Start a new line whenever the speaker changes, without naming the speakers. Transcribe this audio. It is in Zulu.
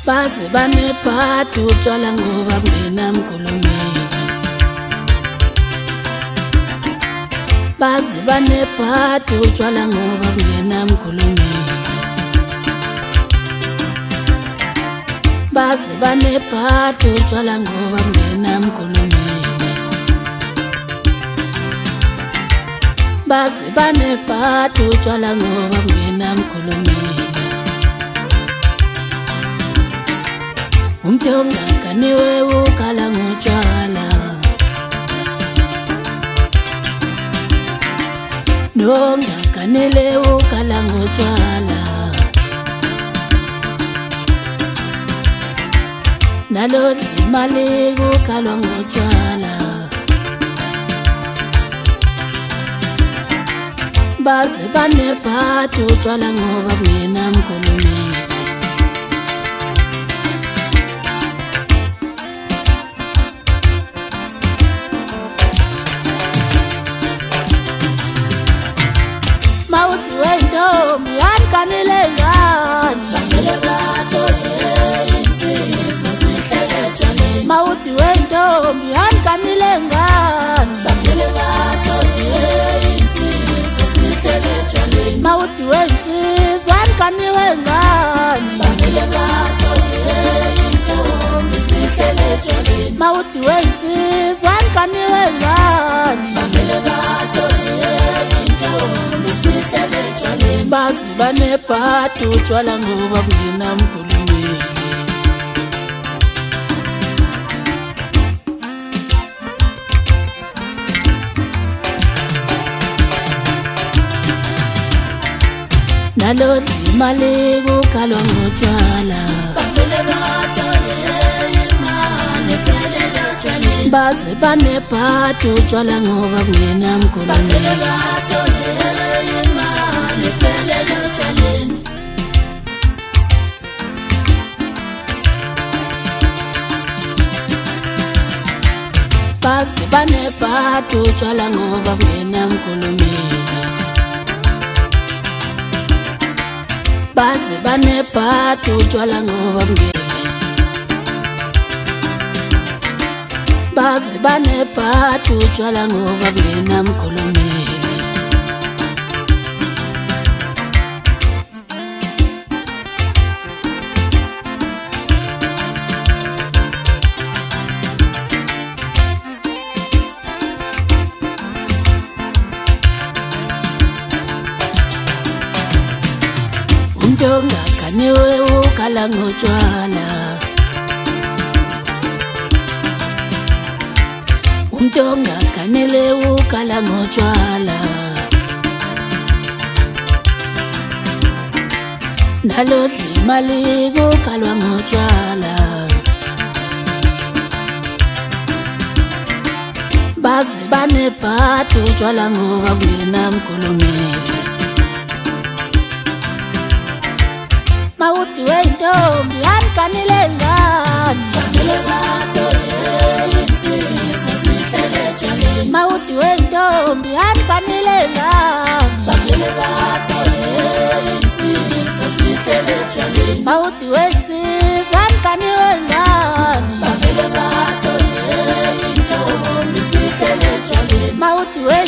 baze banephathu utshwala ngoba bungenamkhulumeli. Baze banephathu utshwala ngoba bungenamkhulumeli. Baze banephathu utshwala ngoba bungenamkhulumeli. Baze banephathu utshwala ngoba bungenamkhulumeli. Umuntu ongaganiwe ukhala ngotshwala, nongaganile ukhala ngotshwala. Nalodla imali kukhalwa ngotshwala. Baze banephathu utshwala ngoba bungenamkhulumeli. Mawuthi wentombi yanganile ngani, bangele bathole insizwa sihlele etshwaleni. Mawuthi wentombi yanganile ngani, bangele bathole insizwa sihlele etshwaleni. Mawuthi wensizwa yanganiwe ngani, bangele bathole intombi sihlele etshwaleni. Mawuthi wensizwa yanganiwe ngani, bangele bathole intombi sihlele etshwaleni. Baze banephathu utshwala ngoba bungenamkhulumeli. Nalodla imali kukhalwa ngotshwala, bangele bathole imali ephelele etshwaleni. Baze banephathu utshwala ngoba bungenamkhulumeli. Bangele bathole imali ephelele etshwaleni. Baze banephathu utshwala ngoba bungenamkhulumeli. Baze banephathu utshwala ngoba baze banephathu utshwala ngoba bungenamkhulumeli. Umuntu ongaganiwe ukhala ngotshwala, umuntu ongaganile ukhala ngotshwala. Nalodla imali kukhalwa ngotshwala. Baze banephathu utshwala ngoba bungenamkhulumeli. Mawuthi wentombi yanganile ngani, bangele bathole insizwa sihlele etshwaleni. Mawuthi wentombi yanganile ngani, bangele bathole insizwa sihlele etshwaleni. Mawuthi wensizwa yanganiwe ngani, bangele bathole intombi sihlele etshwaleni. Mawuthi